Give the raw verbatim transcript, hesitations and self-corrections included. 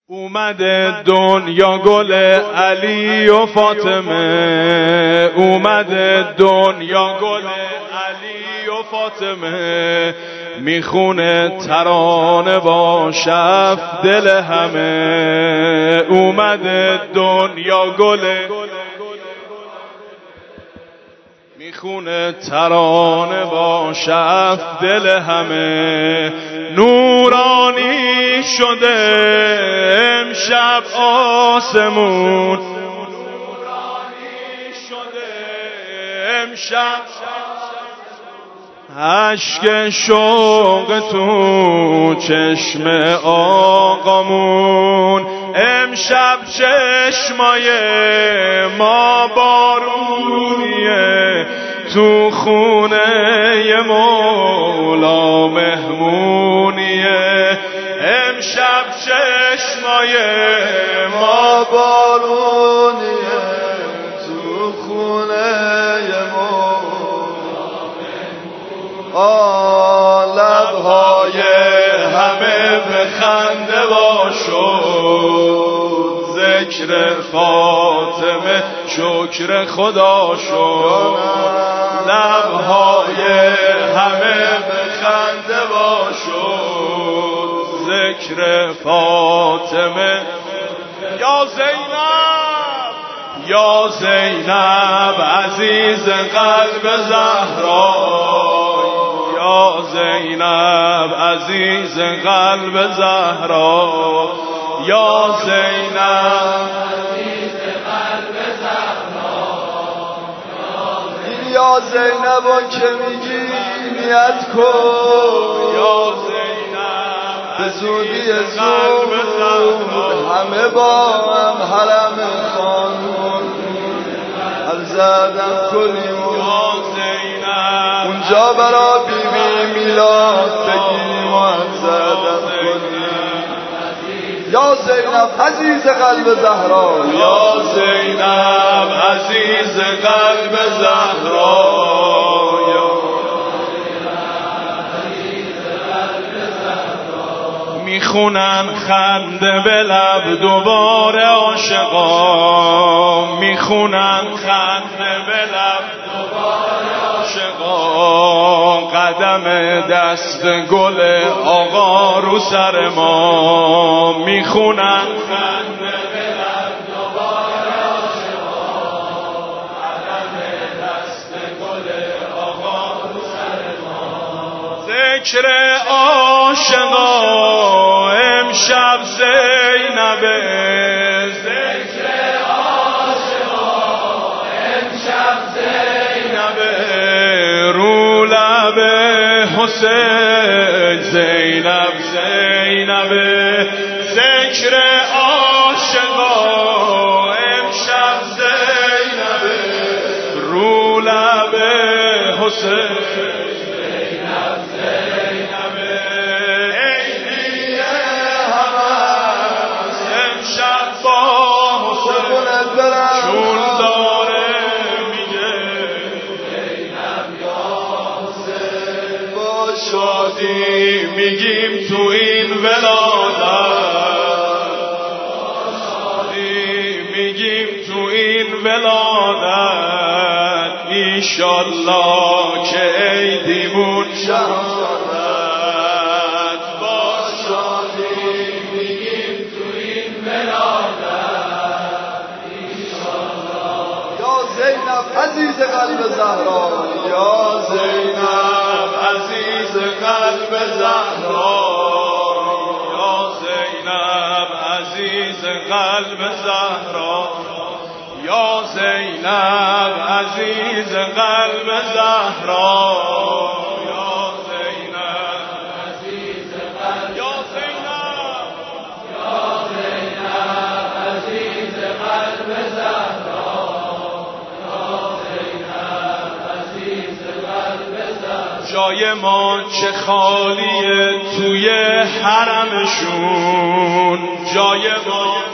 اومده دنیا گل علی و فاطمه، اومده دنیا گل علی و فاطمه، میخونه ترانه با شف دل همه. اومده دنیا گل میخونه ترانه با شف دل همه. نورانی شده امشب آسمون، نورانی شده امشب اشک شوق تو چشم آقامون. امشب چشمای ما بارونیه، تو خونه مولا مهمونیه. امشب چشمای ما بارونیه، تو خونه مولا مهمونیه. لبهای همه به خنده واشد، ذکر فاطمه شکر خدا شد. لبهای همه به خنده واشد، ذکر فاطمه. یا زینب یا زینب عزیز قلب زهرا، یا زینب عزیز قلب زهرا، یا زینب عزیز قلب زهرا. یا زینب که میگی نیت کن، یا زینب به زودی زود همه با هم حرم خانون هر زدن کنیم. یا زینب اونجا برا بی بی میلاد بگیریم و هر زدن کنیم. یا زینب عزیز قلب زهرا، یا زینب عزیز قلب زهرا، میخونن خنده به لب دوباره عاشقا، میخونن خنده به لب دوباره عاشقا. قدم دست گل آقا رو سر ما، میخونن خنده به لب دوباره عاشقا. قدم دست گل آقا رو سر ما. ذکر عاشقا امشب زینبه، ذکر عاشقا امشب زینبه. رو لب حسین زینب زینبه، ذکر عاشقا امشب زینبه. رو لب حسین شادی میگیم تو این ولادت، شادی میگیم تو این ولادت. ایشالله که عیدیمون شهادت، با شادی میگیم تو این ولادت. ایشالله. یا زینب عزیز قلب زهرا، یا زینب عزیز قلب زهرا، یا زینب عزیز قلب زهرا، یا زینب عزیز قلب زهرا، یا زینب عزیز قلب، یا زینب یا زینب عزیز قلب زهرا. جای ما چه خالیه توی حرمشون، جای ما